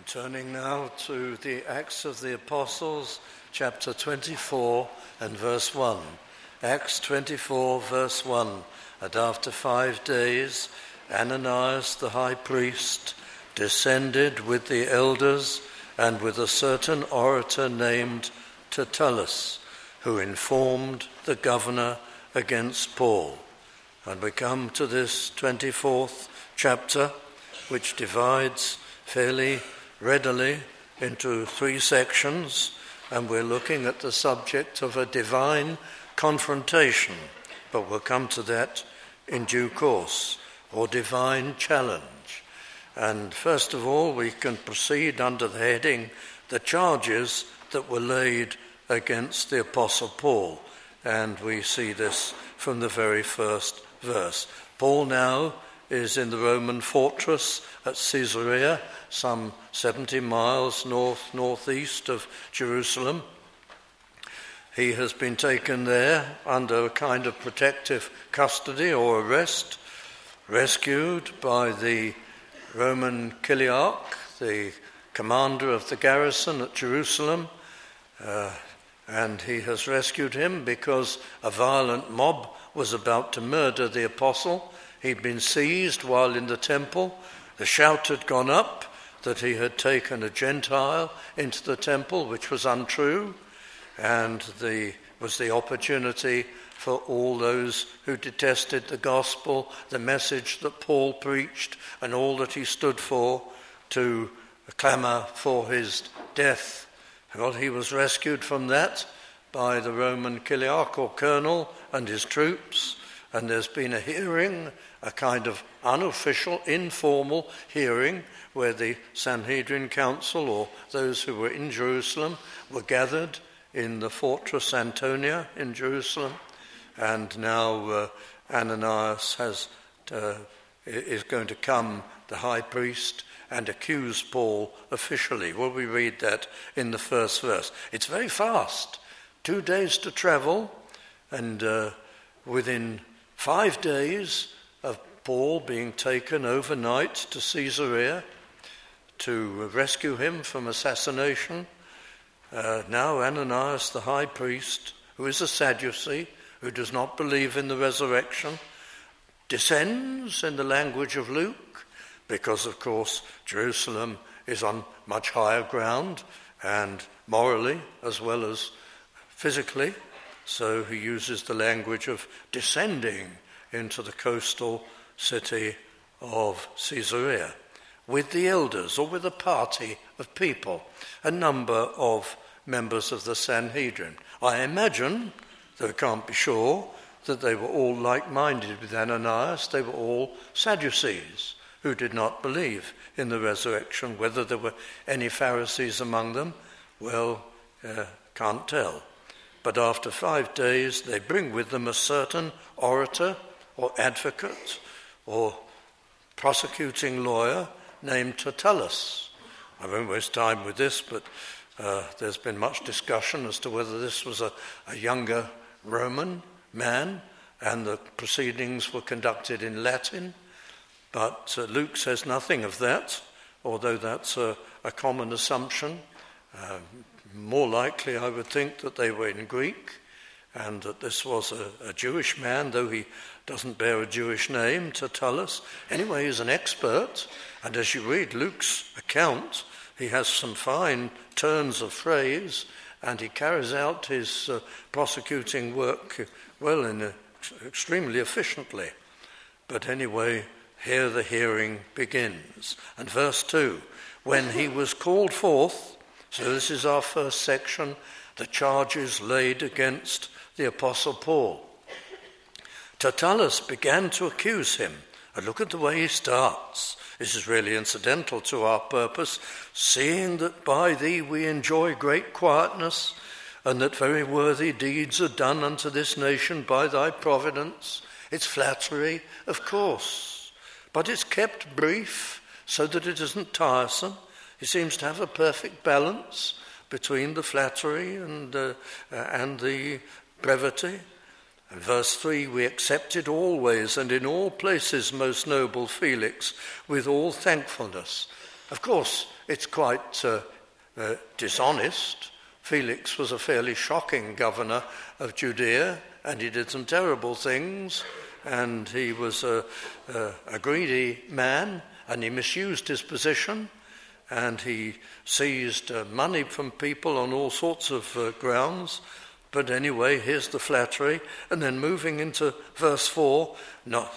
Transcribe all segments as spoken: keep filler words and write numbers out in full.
Turning now to the Acts of the Apostles, chapter twenty-four and verse one. Acts twenty-four, verse one. And after five days, Ananias the high priest descended with the elders and with a certain orator named Tertullus, who informed the governor against Paul. And we come to this twenty-fourth chapter, which divides fairly readily into three sections, and we're looking at the subject of a divine confrontation, but we'll come to that in due course, or divine challenge. And first of all, we can proceed under the heading, the charges that were laid against the Apostle Paul, and we see this from the very first verse. Paul now is in the Roman fortress at Caesarea, some seventy miles north northeast of Jerusalem. He has been taken there under a kind of protective custody or arrest, rescued by the Roman Chiliarch, the commander of the garrison at Jerusalem, uh, and he has rescued him because a violent mob was about to murder the apostle. He'd been seized while in the temple. The shout had gone up that he had taken a Gentile into the temple, which was untrue, and the was the opportunity for all those who detested the gospel, the message that Paul preached, and all that he stood for, to clamour for his death. Well, he was rescued from that by the Roman Chiliarch or colonel and his troops, and there's been a hearing, a kind of unofficial, informal hearing where the Sanhedrin Council, or those who were in Jerusalem, were gathered in the fortress Antonia in Jerusalem. And now uh, Ananias has uh, is going to come, the high priest, and accuse Paul officially. Well, we read that in the first verse. It's very fast. Two days to travel, and uh, within five days of Paul being taken overnight to Caesarea to rescue him from assassination, uh, now Ananias the high priest, who is a Sadducee, who does not believe in the resurrection, descends in the language of Luke, because of course Jerusalem is on much higher ground, and morally as well as physically, so he uses the language of descending into the coastal city of Caesarea with the elders, or with a party of people, a number of members of the Sanhedrin. I imagine, though I can't be sure, that they were all like-minded with Ananias. They were all Sadducees who did not believe in the resurrection. Whether there were any Pharisees among them, well, uh, can't tell. But after five days, they bring with them a certain orator or advocate or prosecuting lawyer named Tertullus. I won't waste time with this, but uh, there's been much discussion as to whether this was a, a younger Roman man, and the proceedings were conducted in Latin. But uh, Luke says nothing of that, although that's a, a common assumption. Uh, more likely, I would think, that they were in Greek, and that this was a, a Jewish man, though he doesn't bear a Jewish name, Tertullus. Anyway, he's an expert, and as you read Luke's account, he has some fine turns of phrase, and he carries out his uh, prosecuting work well and uh, extremely efficiently. But anyway, here the hearing begins. And verse two, when he was called forth, so this is our first section, the charges laid against the Apostle Paul. Tertullus began to accuse him. And look at the way he starts. This is really incidental to our purpose. Seeing that by thee we enjoy great quietness, and that very worthy deeds are done unto this nation by thy providence. It's flattery, of course, but it's kept brief so that it isn't tiresome. He seems to have a perfect balance between the flattery and, uh, uh, and the brevity. And verse three, we accepted always and in all places, most noble Felix, with all thankfulness. Of course, it's quite uh, uh, dishonest. Felix was a fairly shocking governor of Judea, and he did some terrible things, and he was a, a, a greedy man, and he misused his position, and he seized uh, money from people on all sorts of uh, grounds. But anyway, here's the flattery, and then moving into verse four, no,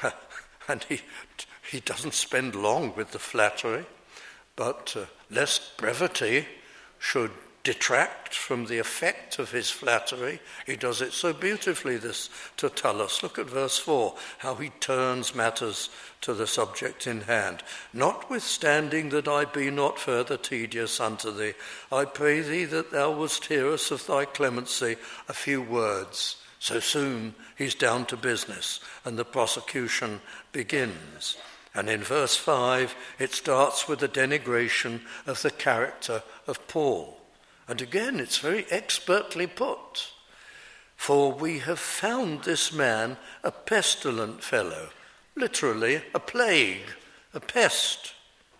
and he he doesn't spend long with the flattery, but uh, lest brevity should detract from the effect of his flattery, he does it so beautifully, this Tertullus. Look at verse four, how he turns matters to the subject in hand. Notwithstanding that I be not further tedious unto thee, I pray thee that thou wouldst hear us of thy clemency a few words. So soon he's down to business, and the prosecution begins. And in verse five, it starts with a denigration of the character of Paul. And again, it's very expertly put. For we have found this man a pestilent fellow, literally a plague, a pest.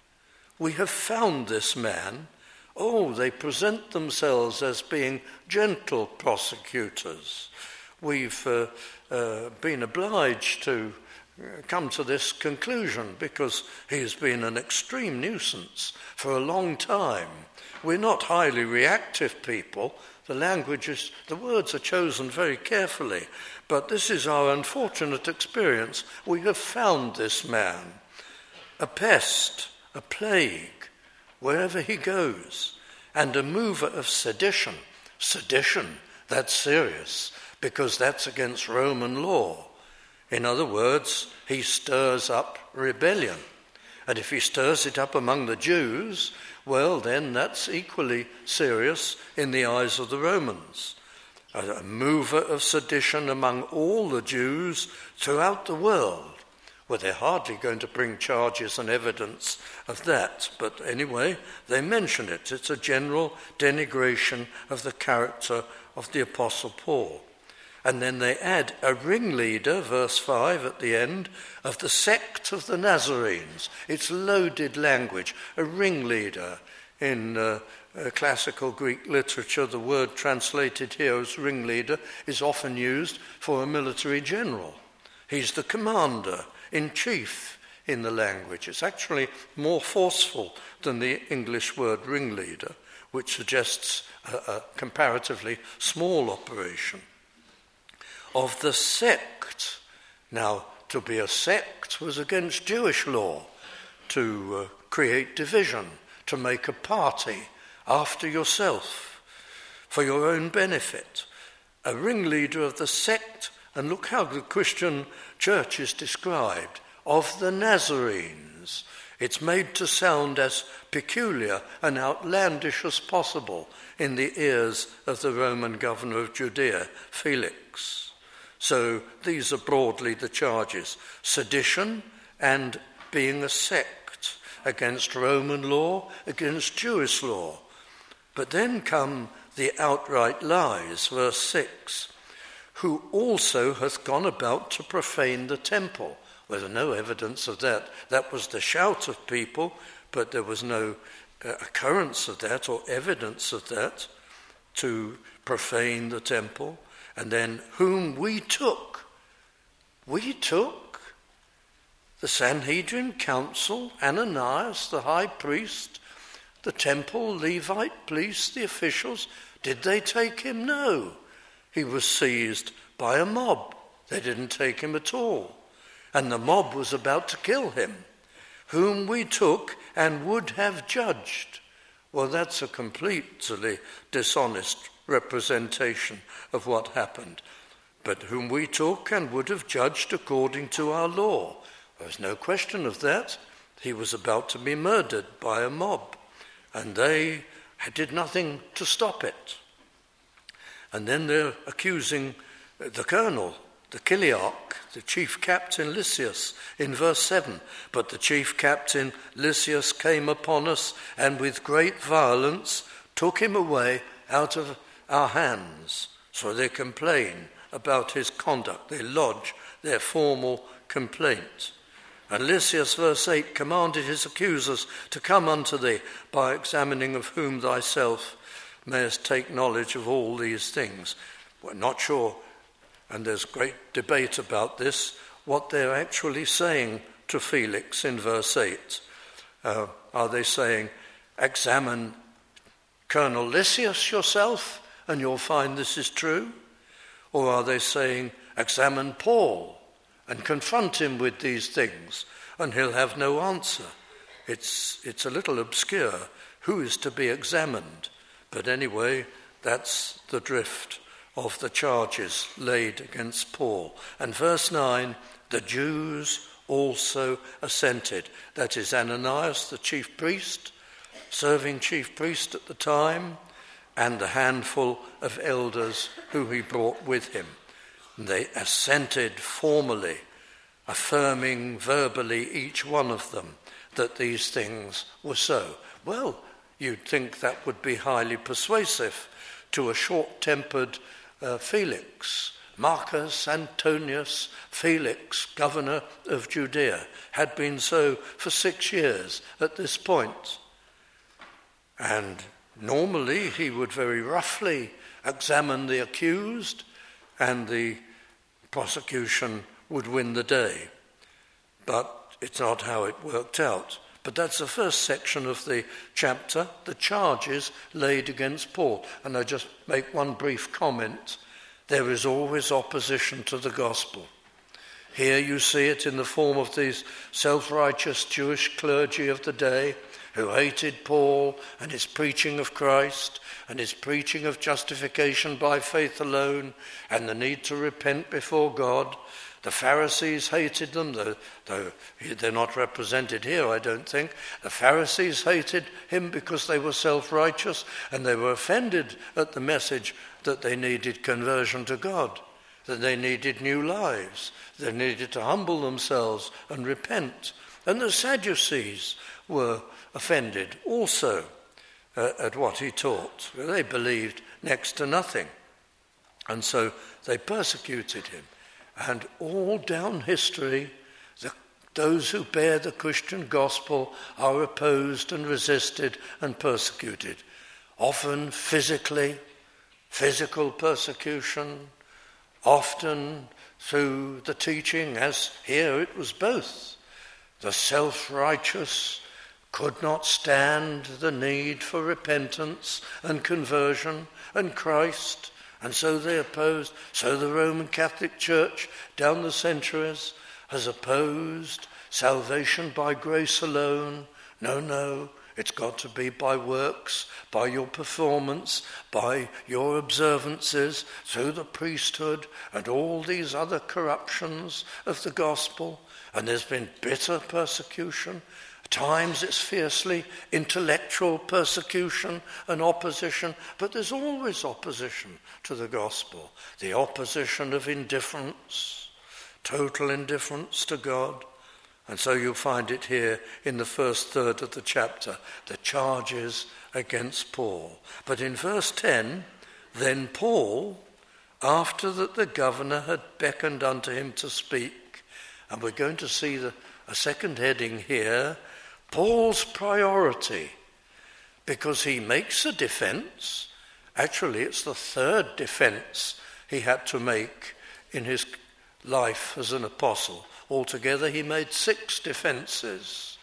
We have found this man. Oh, they present themselves as being gentle prosecutors. We've uh, uh, been obliged to come to this conclusion because he's been an extreme nuisance for a long time. We're not highly reactive people. The language is, the words are chosen very carefully. But this is our unfortunate experience. We have found this man, a pest, a plague, wherever he goes, and a mover of sedition. Sedition, that's serious, because that's against Roman law. In other words, he stirs up rebellion. And if he stirs it up among the Jews, well, then that's equally serious in the eyes of the Romans. A mover of sedition among all the Jews throughout the world. Well, they're hardly going to bring charges and evidence of that. But anyway, they mention it. It's a general denigration of the character of the Apostle Paul. And then they add a ringleader, verse five at the end, of the sect of the Nazarenes. It's loaded language. A ringleader. In uh, uh, classical Greek literature, the word translated here as ringleader is often used for a military general. He's the commander in chief in the language. It's actually more forceful than the English word ringleader, which suggests a, a comparatively small operation. Of the sect. Now, to be a sect was against Jewish law, to uh, create division, to make a party after yourself, for your own benefit. A ringleader of the sect, and look how the Christian church is described, of the Nazarenes. It's made to sound as peculiar and outlandish as possible in the ears of the Roman governor of Judea, Felix. So these are broadly the charges: sedition and being a sect against Roman law, against Jewish law. But then come the outright lies, verse six, who also hath gone about to profane the temple. Well, there's no evidence of that. That was the shout of people, but there was no uh, occurrence of that or evidence of that, to profane the temple. And then, whom we took. We took the Sanhedrin council, Ananias, the high priest, the temple, Levite, police, the officials. Did they take him? No. He was seized by a mob. They didn't take him at all. And the mob was about to kill him. Whom we took and would have judged. Well, that's a completely dishonest representation of what happened. But whom we took and would have judged according to our law. There was no question of that. He was about to be murdered by a mob, and they did nothing to stop it. And then they're accusing the colonel, the Chiliarch, the chief captain Lysias, in verse seven. But the chief captain Lysias came upon us, and with great violence took him away out of our hands. So they complain about his conduct. They lodge their formal complaint. And Lysias, verse eight, commanded his accusers to come unto thee, by examining of whom thyself mayest take knowledge of all these things. We're not sure, and there's great debate about this, what they're actually saying to Felix in verse eight. Uh, are they saying, examine Colonel Lysias yourself and you'll find this is true? Or are they saying, examine Paul and confront him with these things and he'll have no answer? It's, it's a little obscure who is to be examined. But anyway, that's the drift of the charges laid against Paul. And verse nine, the Jews also assented. That is Ananias, the chief priest, serving chief priest at the time, and a handful of elders who he brought with him. And they assented formally, affirming verbally each one of them that these things were so. Well, you'd think that would be highly persuasive to a short-tempered uh, Felix. Marcus Antonius Felix, governor of Judea, had been so for six years at this point. And normally he would very roughly examine the accused and the prosecution would win the day. But it's not how it worked out. But that's the first section of the chapter, the charges laid against Paul. And I just make one brief comment. There is always opposition to the gospel. Here you see it in the form of these self-righteous Jewish clergy of the day who hated Paul and his preaching of Christ and his preaching of justification by faith alone and the need to repent before God. The Pharisees hated them, though, though they're not represented here, I don't think. The Pharisees hated him because they were self-righteous and they were offended at the message that they needed conversion to God, that they needed new lives, they needed to humble themselves and repent. And the Sadducees were offended also uh, at what he taught. They believed next to nothing. And so they persecuted him. And all down history, the, those who bear the Christian gospel are opposed and resisted and persecuted. Often physically, physical persecution, often through the teaching, as here it was both. The self-righteous could not stand the need for repentance and conversion and Christ, and so they opposed. So the Roman Catholic Church down the centuries has opposed salvation by grace alone. No, no, it's got to be by works, by your performance, by your observances, through the priesthood and all these other corruptions of the gospel. And there's been bitter persecution. At times it's fiercely intellectual persecution and opposition, but there's always opposition to the gospel. The opposition of indifference, total indifference to God. And so you'll find it here in the first third of the chapter, the charges against Paul. But in verse ten, then Paul, after that the governor had beckoned unto him to speak, and we're going to see the, a second heading here, Paul's priority, because he makes a defense. Actually, it's the third defense he had to make in his life as an apostle. Altogether, he made six defenses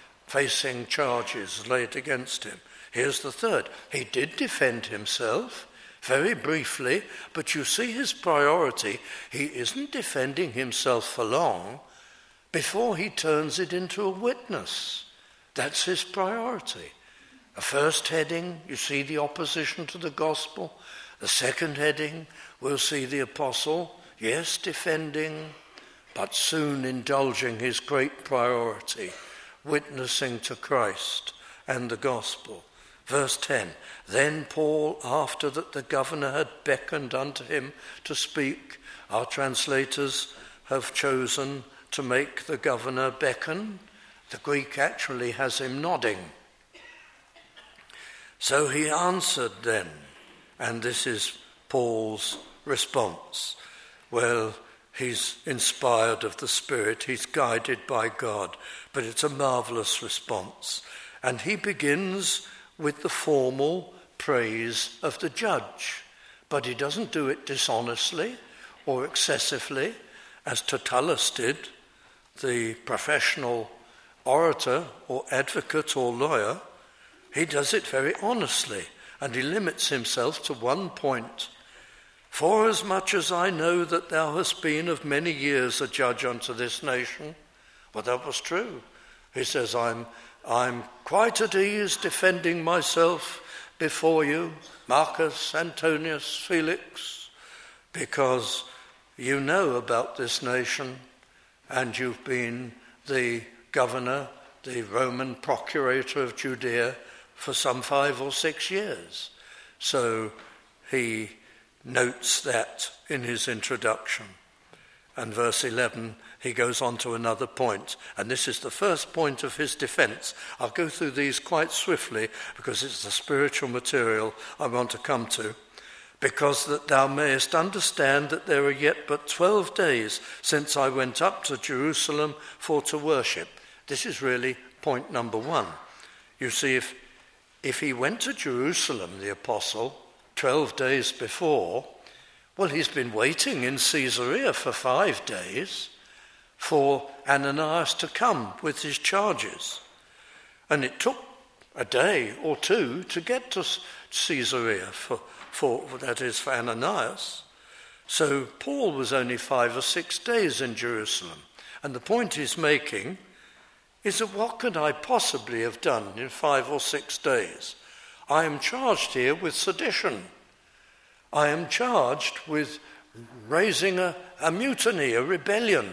facing charges laid against him. Here's the third. He did defend himself, very briefly, but you see his priority. He isn't defending himself for long before he turns it into a witness. That's his priority. A first heading, you see the opposition to the gospel. The second heading, we'll see the apostle, yes, defending, but soon indulging his great priority, witnessing to Christ and the gospel. Verse ten, then Paul, after that the governor had beckoned unto him to speak, our translators have chosen to make the governor beckon. The Greek actually has him nodding. So he answered then, and this is Paul's response. Well, He's inspired of the Spirit. He's guided by God. But it's a marvelous response. And he begins with the formal praise of the judge. But he doesn't do it dishonestly or excessively, as Tertullus did, the professional orator or advocate or lawyer. He does it very honestly, and he limits himself to one point. Forasmuch as I know that thou hast been of many years a judge unto this nation. Well, that was true. He says, I'm, I'm quite at ease defending myself before you, Marcus, Antonius, Felix, because you know about this nation and you've been the governor, the Roman procurator of Judea for some five or six years. So he notes that in his introduction. And verse eleven, he goes on to another point. And this is the first point of his defense. I'll go through these quite swiftly because it's the spiritual material I want to come to. Because that thou mayest understand that there are yet but twelve days since I went up to Jerusalem for to worship. This is really point number one. You see, if, if he went to Jerusalem, the apostle, twelve days before, well, he's been waiting in Caesarea for five days for Ananias to come with his charges. And it took a day or two to get to Caesarea for, for that is for Ananias. So Paul was only five or six days in Jerusalem. And the point he's making is that what could I possibly have done in five or six days? I am charged here with sedition. I am charged with raising a, a mutiny, a rebellion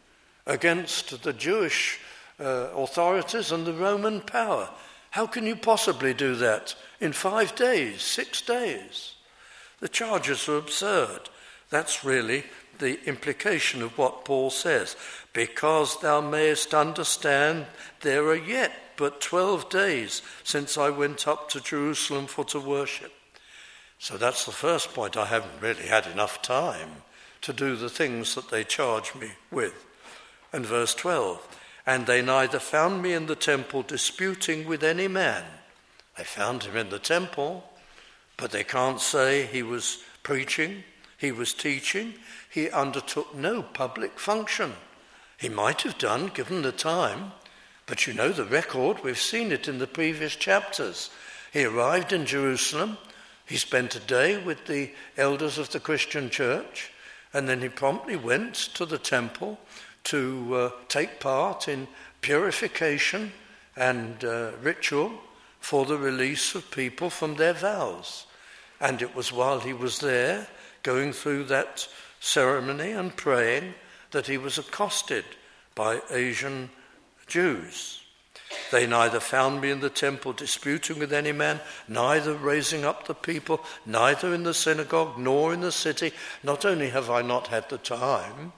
against the Jewish uh, authorities and the Roman power. How can you possibly do that in five days, six days? The charges are absurd. That's really the implication of what Paul says. Because thou mayest understand, there are yet but twelve days since I went up to Jerusalem for to worship. So that's the first point. I haven't really had enough time to do the things that they charge me with. And verse twelve, and they neither found me in the temple disputing with any man. They found him in the temple, but they can't say he was preaching, he was teaching. He undertook no public function. He might have done, given the time, but you know the record, we've seen it in the previous chapters. He arrived in Jerusalem, he spent a day with the elders of the Christian church, and then he promptly went to the temple to uh, take part in purification and uh, ritual for the release of people from their vows. And it was while he was there, going through that ceremony and praying, that he was accosted by Asian Jews. They neither found me in the temple disputing with any man, neither raising up the people, neither in the synagogue nor in the city. Not only have I not had the time,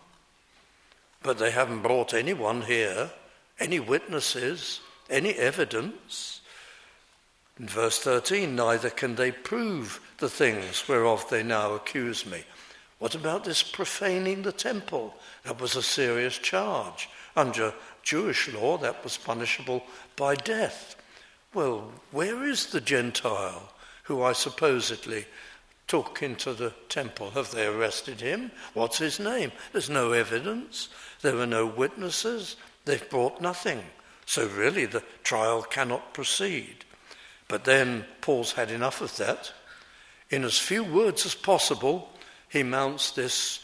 but they haven't brought anyone here, any witnesses, any evidence. In verse thirteen, neither can they prove the things whereof they now accuse me. What about this profaning the temple? That was a serious charge. Under Jewish law, that was punishable by death. Well, where is the Gentile who I supposedly took into the temple? Have they arrested him? What's his name? There's no evidence. There were no witnesses. They've brought nothing. So really the trial cannot proceed. But then Paul's had enough of that. In as few words as possible, he mounts this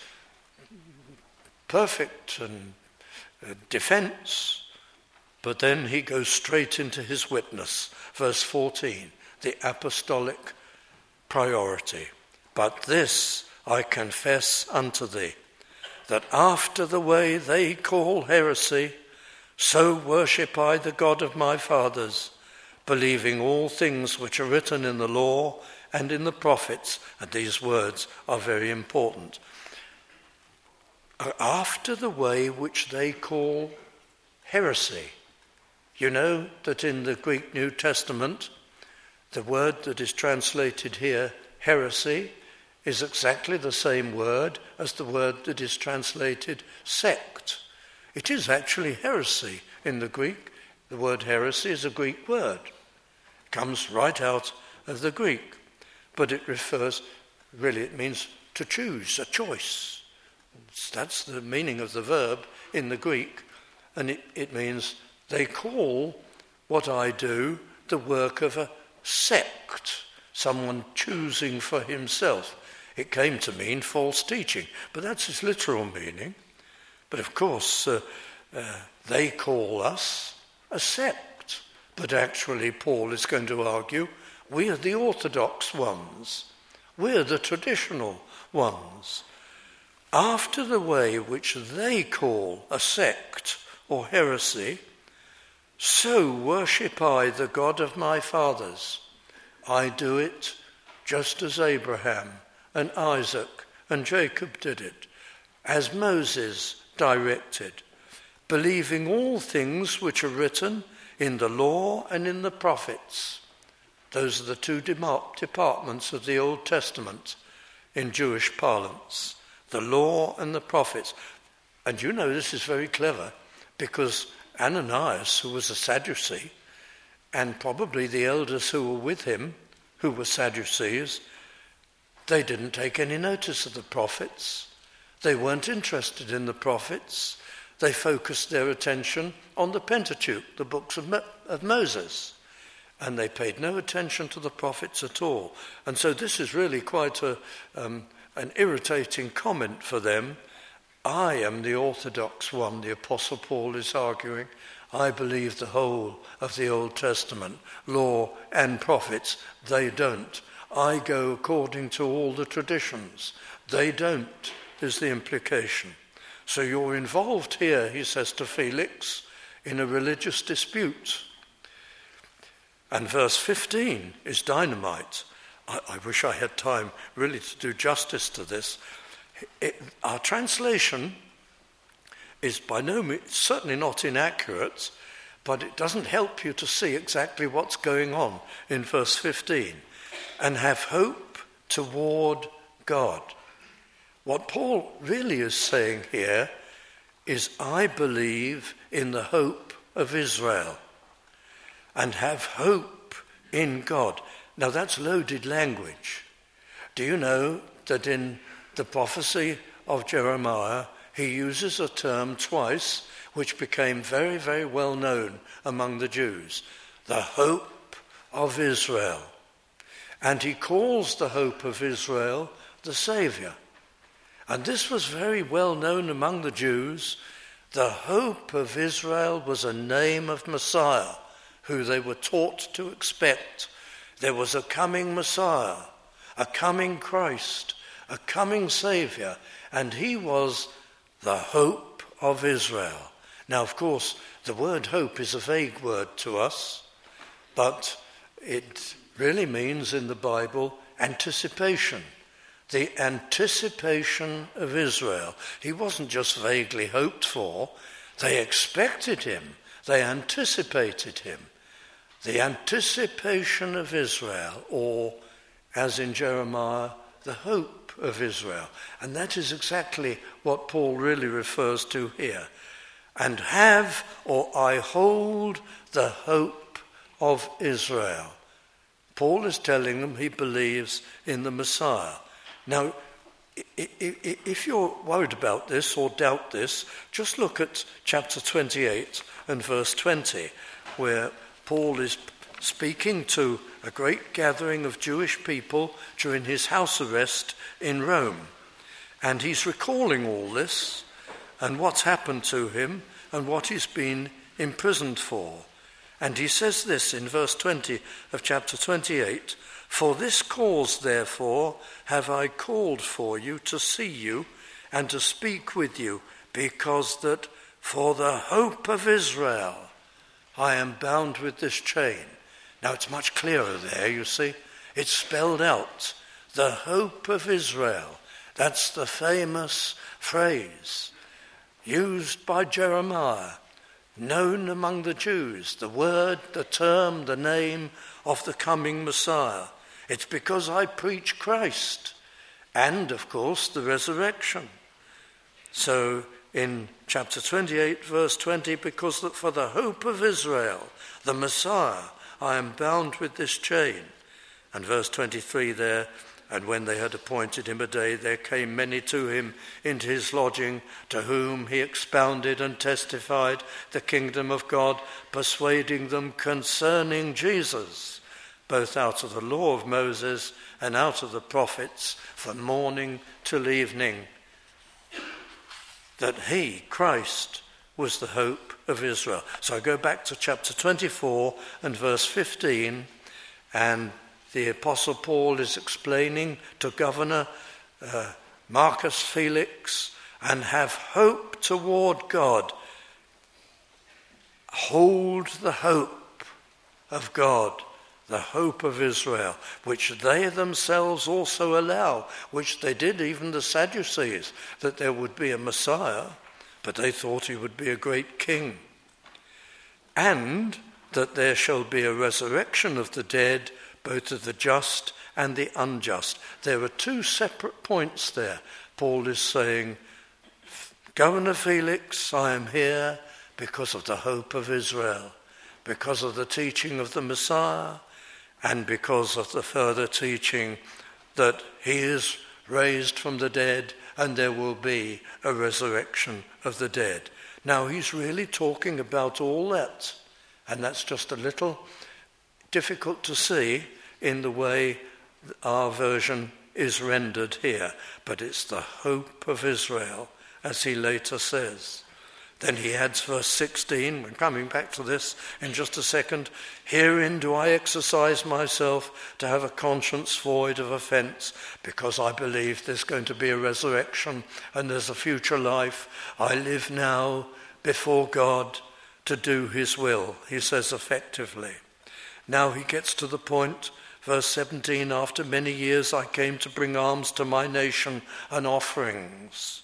perfect and uh, defense, but then he goes straight into his witness. Verse fourteen, the apostolic priority. But this I confess unto thee, that after the way they call heresy, so worship I the God of my fathers, believing all things which are written in the law and in the prophets. And these words are very important. After the way which they call heresy. You know that in the Greek New Testament, the word that is translated here, heresy, is exactly the same word as the word that is translated sect. It is actually heresy in the Greek. The word heresy is a Greek word. It comes right out of the Greek. But it refers, really it means to choose, a choice. That's the meaning of the verb in the Greek. And it, it means they call what I do the work of a sect, someone choosing for himself. It came to mean false teaching, but that's its literal meaning. But of course, uh, uh, they call us a sect. But actually, Paul is going to argue, we are the orthodox ones. We're the traditional ones. After the way which they call a sect or heresy, so worship I the God of my fathers. I do it just as Abraham and Isaac and Jacob did it, as Moses directed, believing all things which are written in the law and in the prophets. Those are the two departments of the Old Testament in Jewish parlance, the law and the prophets. And you know this is very clever, because Ananias, who was a Sadducee, and probably the elders who were with him, who were Sadducees, they didn't take any notice of the prophets. They weren't interested in the prophets. They focused their attention on the Pentateuch, the books of, Mo- of Moses. And they paid no attention to the prophets at all. And so this is really quite a, um, an irritating comment for them. I am the orthodox one, the Apostle Paul is arguing. I believe the whole of the Old Testament, law and prophets. They don't. I go according to all the traditions. They don't, is the implication. So you're involved here, he says to Felix, in a religious dispute. And verse fifteen is dynamite. I, I wish I had time really to do justice to this. It, our translation is by no means, certainly not inaccurate, but it doesn't help you to see exactly what's going on in verse fifteen. And have hope toward God. What Paul really is saying here is, I believe in the hope of Israel and have hope in God. Now that's loaded language. Do you know that in the prophecy of Jeremiah, he uses a term twice which became very, very well known among the Jews, the hope of Israel. And he calls the hope of Israel the Saviour. And this was very well known among the Jews. The hope of Israel was a name of Messiah, who they were taught to expect. There was a coming Messiah, a coming Christ, a coming Saviour, and he was the hope of Israel. Now, of course, the word hope is a vague word to us, but it really means in the Bible anticipation. The anticipation of Israel. He wasn't just vaguely hoped for. They expected him. They anticipated him. The anticipation of Israel, or as in Jeremiah, the hope of Israel. And that is exactly what Paul really refers to here. And have, or I hold, the hope of Israel. Paul is telling them he believes in the Messiah. Now, if you're worried about this or doubt this, just look at chapter twenty-eight and verse twenty, where Paul is speaking to a great gathering of Jewish people during his house arrest in Rome. And he's recalling all this and what's happened to him and what he's been imprisoned for. And he says this in verse twenty of chapter twenty-eight, for this cause, therefore, have I called for you to see you and to speak with you, because that for the hope of Israel I am bound with this chain. Now it's much clearer there, you see. It's spelled out. The hope of Israel. That's the famous phrase used by Jeremiah, known among the Jews, the word, the term, the name of the coming Messiah. It's because I preach Christ, and, of course, the resurrection. So in chapter twenty-eight, verse twenty, because that for the hope of Israel, the Messiah, I am bound with this chain. And verse twenty-three there, and when they had appointed him a day, there came many to him into his lodging, to whom he expounded and testified the kingdom of God, persuading them concerning Jesus, both out of the law of Moses and out of the prophets, from morning till evening, that he, Christ, was the hope of Israel. So I go back to chapter twenty-four and verse fifteen, and the Apostle Paul is explaining to Governor uh, Marcus Felix, and have hope toward God. Hold the hope of God, the hope of Israel, which they themselves also allow, which they did, even the Sadducees, that there would be a Messiah, but they thought he would be a great king. And that there shall be a resurrection of the dead, both of the just and the unjust. There are two separate points there. Paul is saying, Governor Felix, I am here because of the hope of Israel, because of the teaching of the Messiah, and because of the further teaching that he is raised from the dead and there will be a resurrection of the dead. Now he's really talking about all that, and that's just a little difficult to see in the way our version is rendered here, but it's the hope of Israel, as he later says. Then he adds verse sixteen, we're coming back to this in just a second, herein do I exercise myself to have a conscience void of offence, because I believe there's going to be a resurrection and there's a future life. I live now before God to do his will, he says effectively. Now he gets to the point, verse seventeen, after many years I came to bring alms to my nation and offerings.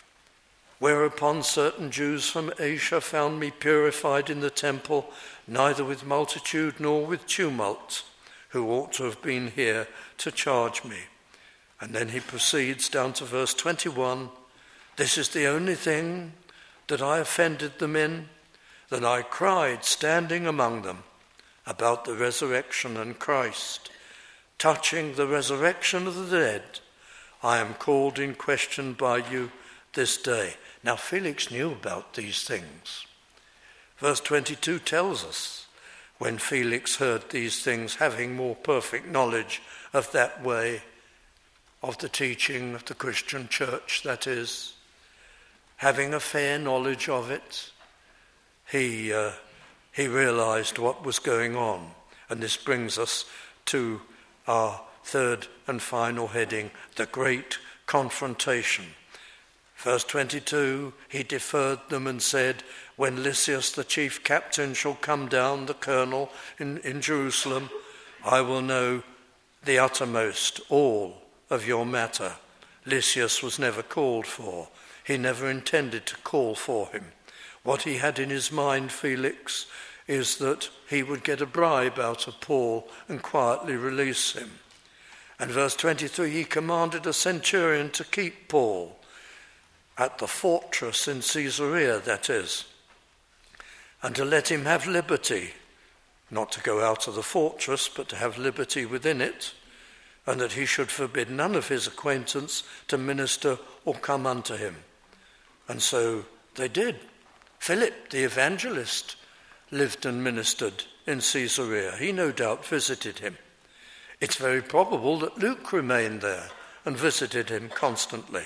Whereupon certain Jews from Asia found me purified in the temple, neither with multitude nor with tumult, who ought to have been here to charge me. And then he proceeds down to verse twenty-one. This is the only thing that I offended them in, that I cried standing among them about the resurrection and Christ. Touching the resurrection of the dead, I am called in question by you this day. Now Felix knew about these things. Verse twenty-two tells us, when Felix heard these things, having more perfect knowledge of that way, of the teaching of the Christian church, that is, having a fair knowledge of it, he uh, he realized what was going on. And this brings us to our third and final heading, the great confrontation. Verse twenty-two, he deferred them and said, when Lysias the chief captain shall come down, the colonel in, in Jerusalem, I will know the uttermost, all of your matter. Lysias was never called for. He never intended to call for him. What he had in his mind, Felix, is that he would get a bribe out of Paul and quietly release him. And verse twenty-three, he commanded a centurion to keep Paul at the fortress in Caesarea, that is, and to let him have liberty, not to go out of the fortress, but to have liberty within it, and that he should forbid none of his acquaintance to minister or come unto him. And so they did. Philip, the evangelist, lived and ministered in Caesarea. He no doubt visited him. It's very probable that Luke remained there and visited him constantly.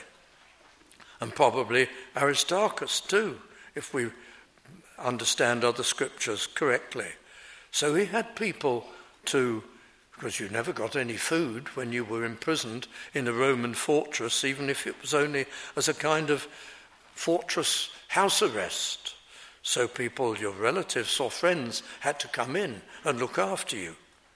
And probably Aristarchus too, if we understand other scriptures correctly. So he had people to, because you never got any food when you were imprisoned in a Roman fortress, even if it was only as a kind of fortress house arrest. So people, your relatives or friends, had to come in and look after you.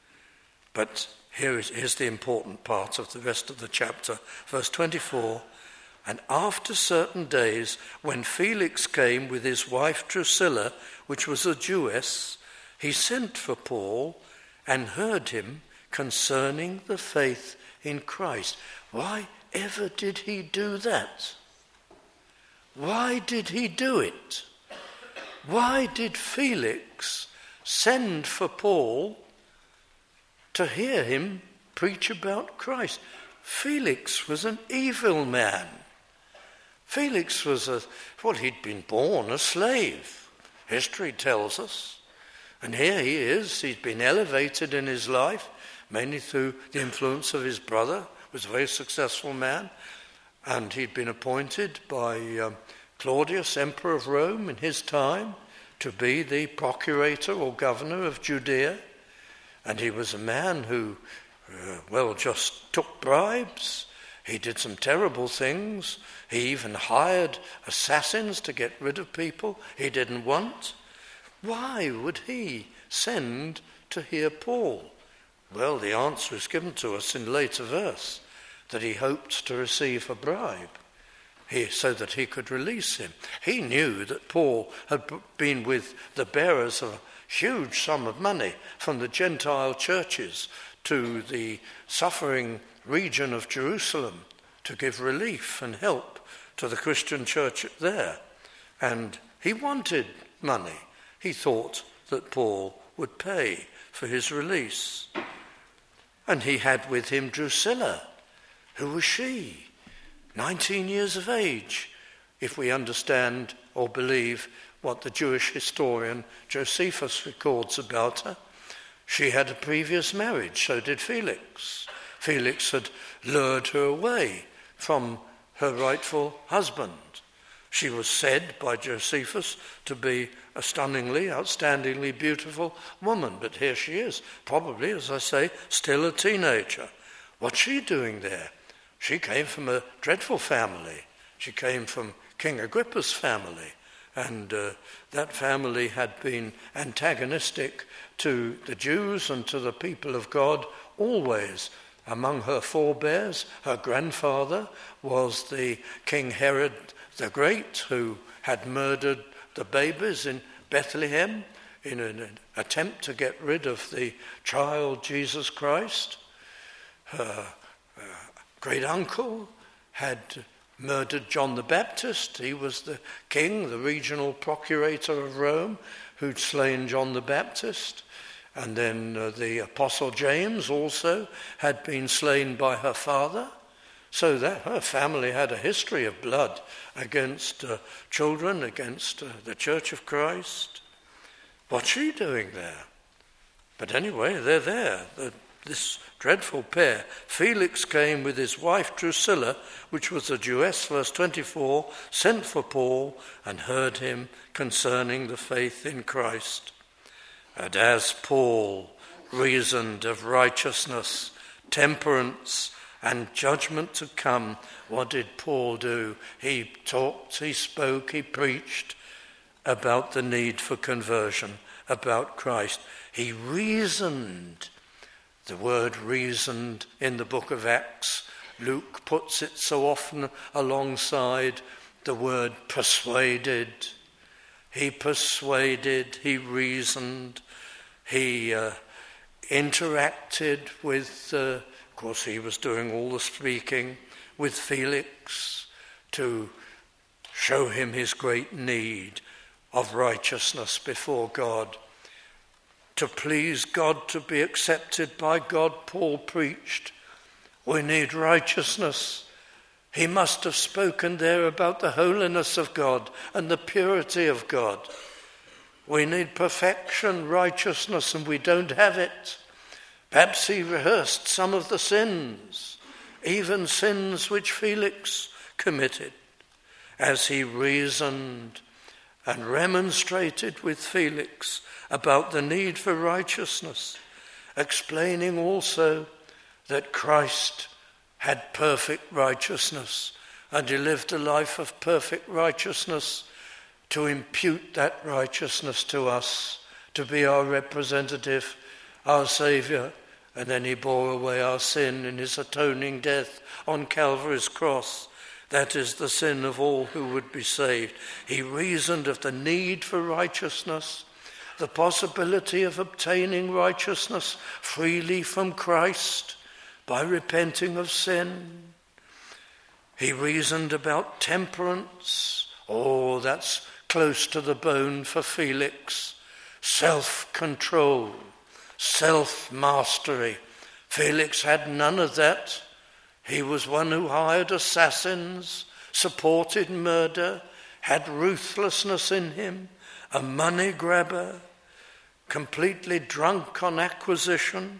But here is, here's the important part of the rest of the chapter. Verse twenty-four, and after certain days, when Felix came with his wife Drusilla, which was a Jewess, he sent for Paul and heard him concerning the faith in Christ. Why? ever did he do that? Why did he do it? Why did Felix send for Paul to hear him preach about Christ? Felix was an evil man. Felix was a, well, he'd been born a slave, history tells us. And here he is, he's been elevated in his life, mainly through the influence of his brother, who was a very successful man. And he'd been appointed by um, Claudius, Emperor of Rome in his time, to be the procurator or governor of Judea. And he was a man who, uh, well, just took bribes. He did some terrible things. He even hired assassins to get rid of people he didn't want. Why would he send to hear Paul? Well, the answer is given to us in later verse, that he hoped to receive a bribe he, so that he could release him. He knew that Paul had been with the bearers of a huge sum of money from the Gentile churches to the suffering region of Jerusalem to give relief and help to the Christian church there. And he wanted money. He thought that Paul would pay for his release. And he had with him Drusilla. Who was she? nineteen years of age, if we understand or believe what the Jewish historian Josephus records about her. She had a previous marriage, so did Felix. Felix had lured her away from her rightful husband. She was said by Josephus to be a stunningly, outstandingly beautiful woman, but here she is, probably, as I say, still a teenager. What's she doing there? She came from a dreadful family. She came from King Agrippa's family, and uh, that family had been antagonistic to the Jews and to the people of God always. Among her forebears, her grandfather was the King Herod the Great, who had murdered the babies in Bethlehem in an attempt to get rid of the child Jesus Christ. Her uh, great uncle had murdered John the Baptist. He was the king, the regional procurator of Rome, who'd slain John the Baptist. And then uh, the Apostle James also had been slain by her father. So that her family had a history of blood against uh, children, against uh, the Church of Christ. What's she doing there? But anyway, they're there, the, this dreadful pair. Felix came with his wife Drusilla, which was a Jewess, verse twenty-four, sent for Paul and heard him concerning the faith in Christ. And as Paul reasoned of righteousness, temperance, and judgment to come, what did Paul do? He talked, he spoke, he preached about the need for conversion, about Christ. He reasoned. The word reasoned in the book of Acts, Luke puts it so often alongside the word persuaded. He persuaded, he reasoned, he uh, interacted with, uh, of course he was doing all the speaking, with Felix to show him his great need of righteousness before God. To please God, to be accepted by God, Paul preached. We need righteousness. He must have spoken there about the holiness of God and the purity of God. We need perfection, righteousness, and we don't have it. Perhaps he rehearsed some of the sins, even sins which Felix committed, as he reasoned and remonstrated with Felix about the need for righteousness, explaining also that Christ had perfect righteousness, and he lived a life of perfect righteousness to impute that righteousness to us, to be our representative, our Saviour, and then he bore away our sin in his atoning death on Calvary's cross. That is the sin of all who would be saved. He reasoned of the need for righteousness, the possibility of obtaining righteousness freely from Christ by repenting of sin. He reasoned about temperance. Oh, that's close to the bone for Felix. Self-control, self-mastery. Felix had none of that. He was one who hired assassins, supported murder, had ruthlessness in him, a money grabber, completely drunk on acquisition.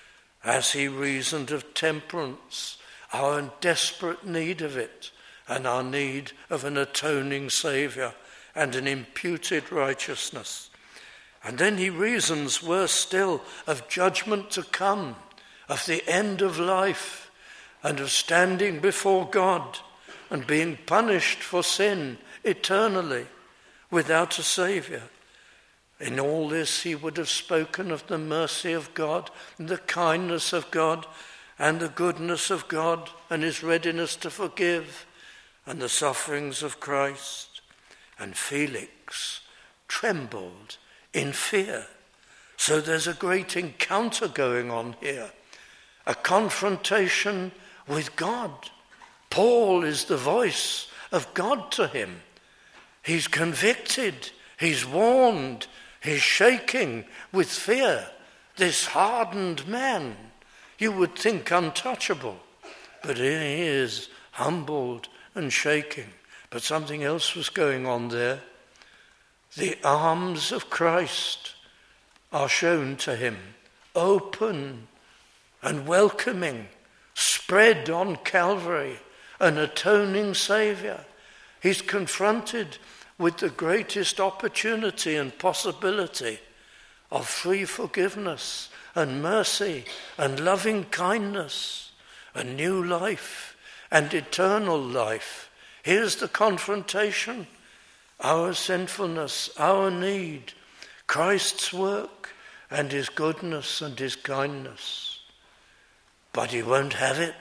As he reasoned of temperance, our desperate need of it, and our need of an atoning Saviour and an imputed righteousness. And then he reasons, worse still, of judgment to come, of the end of life, and of standing before God and being punished for sin eternally without a Saviour. In all this he would have spoken of the mercy of God and the kindness of God and the goodness of God and his readiness to forgive and the sufferings of Christ. And Felix trembled in fear. So there's a great encounter going on here, a confrontation with God. Paul is the voice of God to him. He's convicted, he's warned, he's shaking with fear. This hardened man, you would think untouchable, but he is humbled and shaking. But something else was going on there. The arms of Christ are shown to him, open and welcoming, spread on Calvary, an atoning Saviour. He's confronted with the greatest opportunity and possibility of free forgiveness and mercy and loving kindness, a new life and eternal life. Here's the confrontation: our sinfulness, our need, Christ's work and his goodness and his kindness. But he won't have it.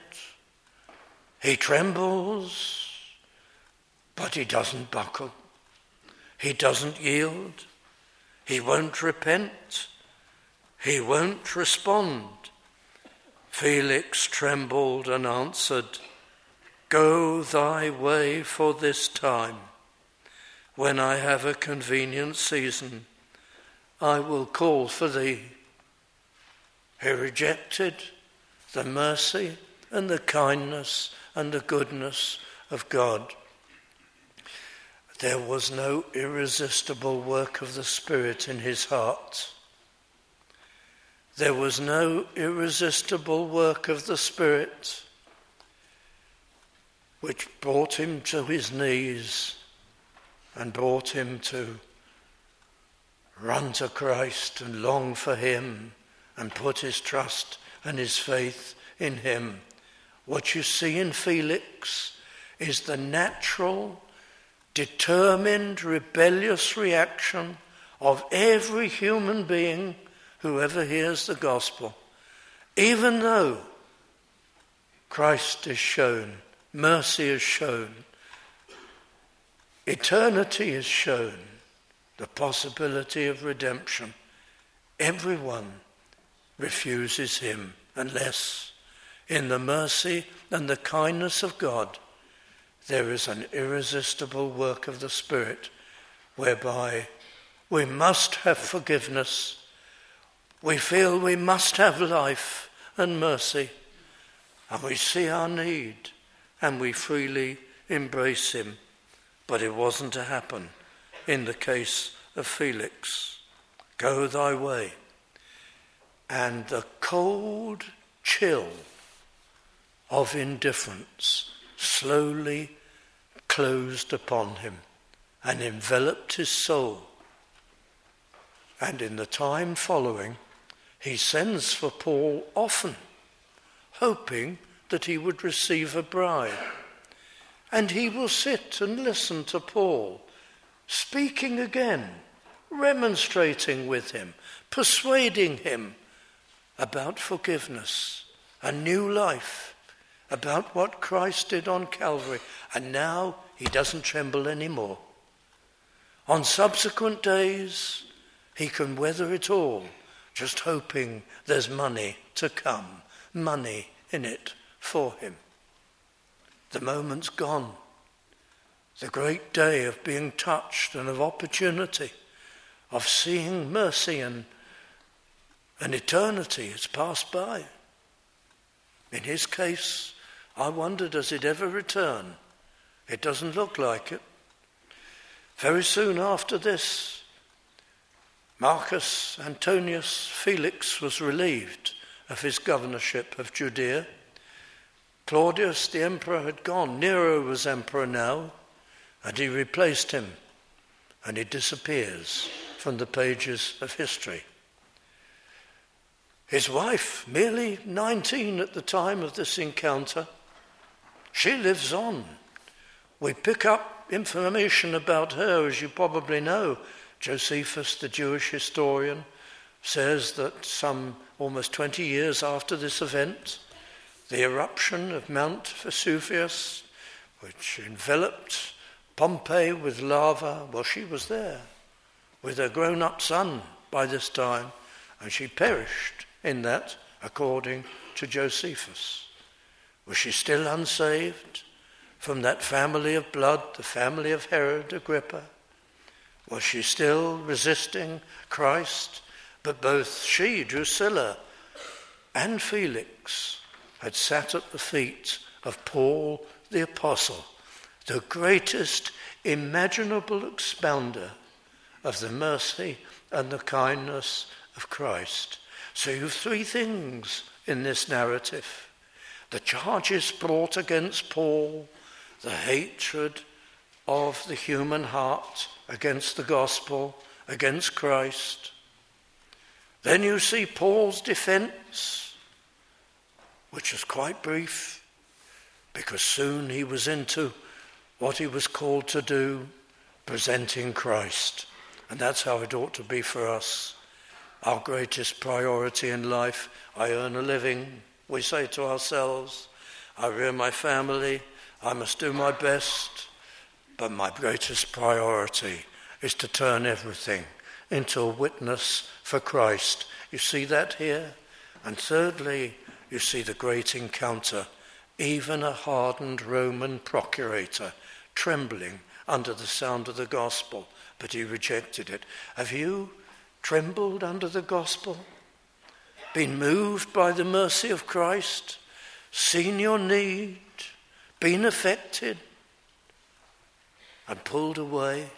He trembles, but he doesn't buckle. He doesn't yield. He won't repent. He won't respond. Felix trembled and answered, "Go thy way for this time. When I have a convenient season, I will call for thee." He rejected the mercy and the kindness and the goodness of God. There was no irresistible work of the Spirit in his heart. There was no irresistible work of the Spirit which brought him to his knees and brought him to run to Christ and long for him and put his trust and his faith in him. What you see in Felix is the natural, determined, rebellious reaction of every human being who ever hears the gospel. Even though Christ is shown, mercy is shown, eternity is shown, the possibility of redemption, everyone refuses him unless in the mercy and the kindness of God there is an irresistible work of the Spirit whereby we must have forgiveness. We feel we must have life and mercy, and we see our need and we freely embrace him. But it wasn't to happen in the case of Felix. Go thy way. And the cold chill of indifference slowly closed upon him and enveloped his soul. And in the time following, he sends for Paul often, hoping that he would receive a bribe. And he will sit and listen to Paul, speaking again, remonstrating with him, persuading him about forgiveness, a new life, about what Christ did on Calvary. And now he doesn't tremble anymore. On subsequent days, he can weather it all, just hoping there's money to come, money in it for him. The moment's gone. The great day of being touched and of opportunity, of seeing mercy and an eternity has passed by. In his case, I wonder, does it ever return? It doesn't look like it. Very soon after this, Marcus Antonius Felix was relieved of his governorship of Judea. Claudius the emperor had gone. Nero was emperor now, and he replaced him, and he disappears from the pages of history. His wife, merely nineteen at the time of this encounter, she lives on. We pick up information about her, as you probably know. Josephus, the Jewish historian, says that some almost twenty years after this event, the eruption of Mount Vesuvius, which enveloped Pompeii with lava, well, she was there with her grown-up son by this time, and she perished in that, according to Josephus. Was she still unsaved from that family of blood, the family of Herod Agrippa? Was she still resisting Christ? But both she, Drusilla, and Felix had sat at the feet of Paul the Apostle, the greatest imaginable expounder of the mercy and the kindness of Christ. So you have three things in this narrative. The charges brought against Paul, the hatred of the human heart against the gospel, against Christ. Then you see Paul's defense, which was quite brief, because soon he was into what he was called to do, presenting Christ. And that's how it ought to be for us. Our greatest priority in life: I earn a living, we say to ourselves. I rear my family, I must do my best. But my greatest priority is to turn everything into a witness for Christ. You see that here? And thirdly, you see the great encounter. Even a hardened Roman procurator trembling under the sound of the gospel, but he rejected it. Have you trembled under the gospel? Been moved by the mercy of Christ? Seen your need? Been affected? And pulled away?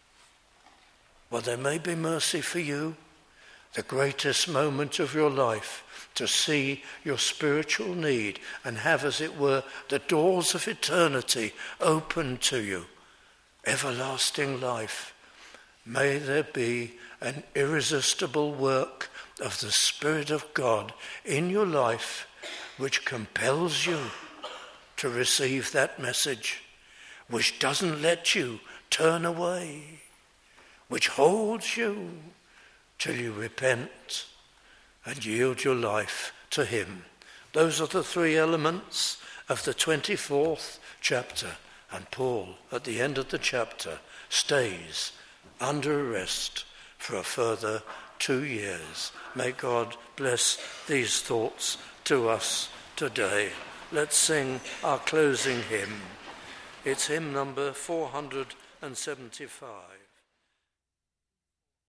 Well, there may be mercy for you, the greatest moment of your life, to see your spiritual need and have, as it were, the doors of eternity open to you. Everlasting life. May there be an irresistible work of the Spirit of God in your life which compels you to receive that message, which doesn't let you turn away, which holds you till you repent and yield your life to him. Those are the three elements of the twenty-fourth chapter. And Paul, at the end of the chapter, stays under arrest for a further two years. May God bless these thoughts to us today. Let's sing our closing hymn. It's hymn number four hundred seventy-five.